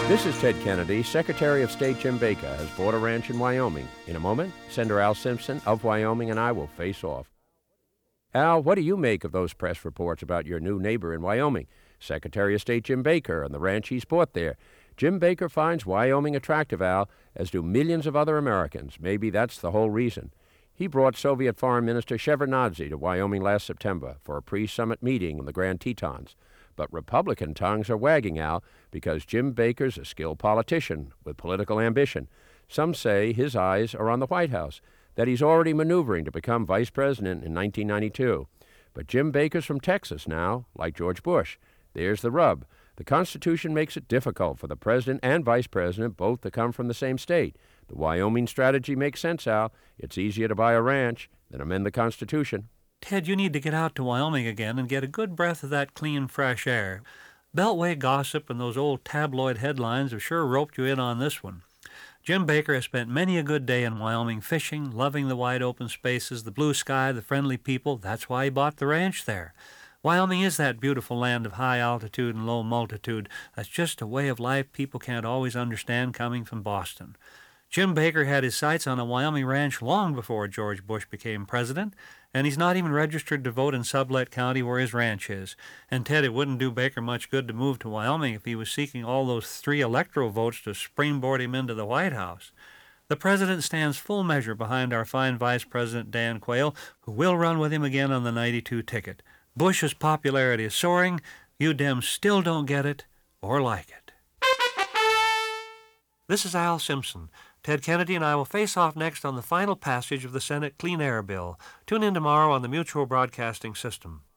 This is Ted Kennedy. Secretary of State Jim Baker has bought a ranch in Wyoming. In a moment, Senator Al Simpson of Wyoming and I will face off. Al, what do you make of those press reports about your new neighbor in Wyoming, Secretary of State Jim Baker, and the ranch he's bought there? Jim Baker finds Wyoming attractive, Al, as do millions of other Americans. Maybe that's the whole reason. He brought Soviet Foreign Minister Shevardnadze to Wyoming last September for a pre-summit meeting in the Grand Tetons. But Republican tongues are wagging, Al, because Jim Baker's a skilled politician with political ambition. Some say his eyes are on the White House, that he's already maneuvering to become vice president in 1992. But Jim Baker's from Texas now, like George Bush. There's the rub. The Constitution makes it difficult for the president and vice president both to come from the same state. The Wyoming strategy makes sense, Al. It's easier to buy a ranch than amend the Constitution. Ted, you need to get out to Wyoming again and get a good breath of that clean, fresh air. Beltway gossip and those old tabloid headlines have sure roped you in on this one. Jim Baker has spent many a good day in Wyoming fishing, loving the wide open spaces, the blue sky, the friendly people. That's why he bought the ranch there. Wyoming is that beautiful land of high altitude and low multitude. That's just a way of life people can't always understand coming from Boston. Jim Baker had his sights on a Wyoming ranch long before George Bush became president, and he's not even registered to vote in Sublette County where his ranch is. And Ted, it wouldn't do Baker much good to move to Wyoming if he was seeking all those 3 electoral votes to springboard him into the White House. The president stands full measure behind our fine Vice President Dan Quayle, who will run with him again on the 92 ticket. Bush's popularity is soaring. You Dems still don't get it or like it. This is Al Simpson. Ted Kennedy and I will face off next on the final passage of the Senate Clean Air Bill. Tune in tomorrow on the Mutual Broadcasting System.